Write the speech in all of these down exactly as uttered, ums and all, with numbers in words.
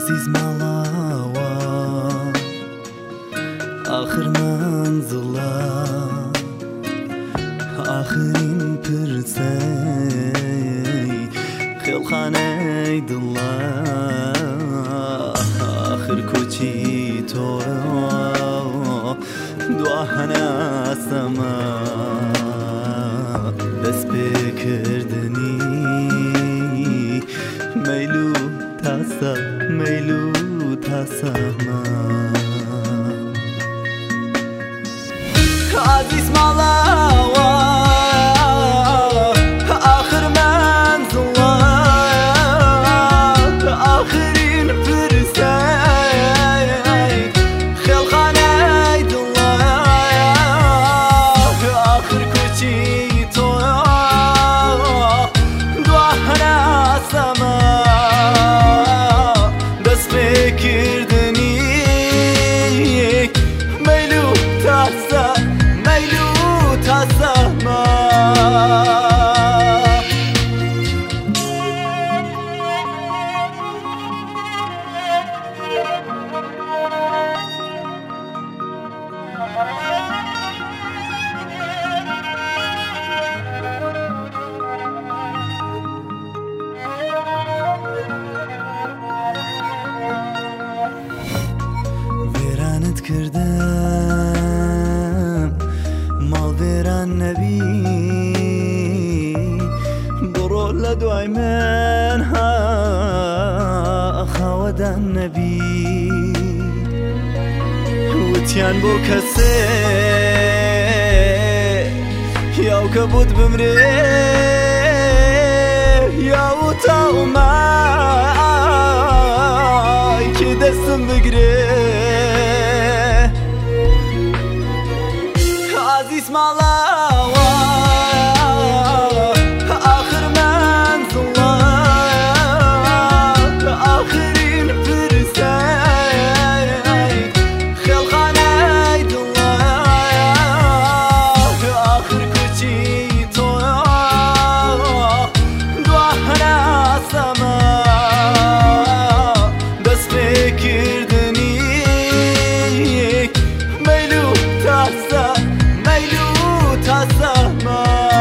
عزیز ماڵاوە آخر منزڵە آخرین پرسەی خێڵخانەی دڵە آخر کوچی تۆ دوا هەناسەمە دەست پێکردنی مەیل و تاسە مەیل و تاسەمە عزیز ماڵاوە آخر منزڵە آخرین پرسەی خێڵخانەی دڵە آخر کوچی تۆ دوا هەناسەمە دەست پێکردنی مەیل و تاسە مەیل و تاسەمە وێرانت کردم ماڵ وێران نەبی بڕۆ لە دوای من ها خاوەدان نەبی وتیان بۆ کەسێ یاو کە بۆت بمرێ یاو تاومای کێ دەستم بگرێ عزیز ماڵاوە آخر منزڵە آخرین پرسەی خێڵخانەی دڵە آخر کوچی تۆ دوا هەناسەمە دەست پێکردنی مەیل و تاسە مەیل و تاسەمە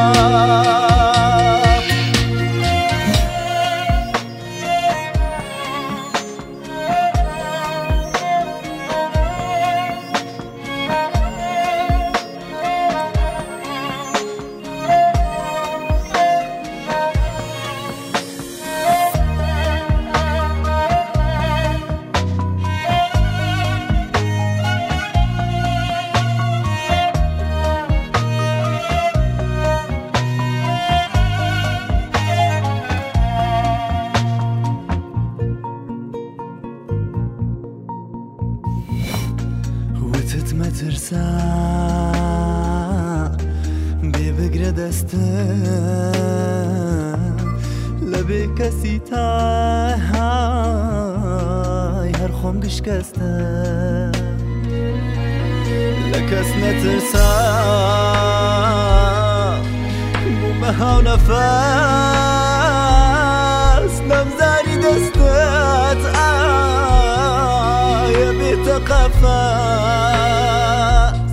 وتت مەترسە بێ بگرە دەستم لە بێ کەسی تای هەر خۆم گشکەستە لە کەس نەترسە بوو بە هاو نەفەس نەمزانی دەستت ئایە بێتە قەفە